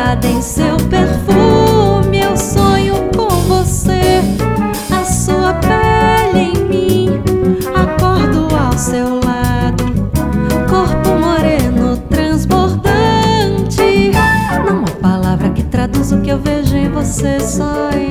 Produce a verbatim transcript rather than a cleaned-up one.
banhada em seu perfume. Eu sonho com você, a sua pele em mim. Acordo ao seu lado, corpo moreno transbordante. Não há palavra que traduz o que eu vejo em você, só em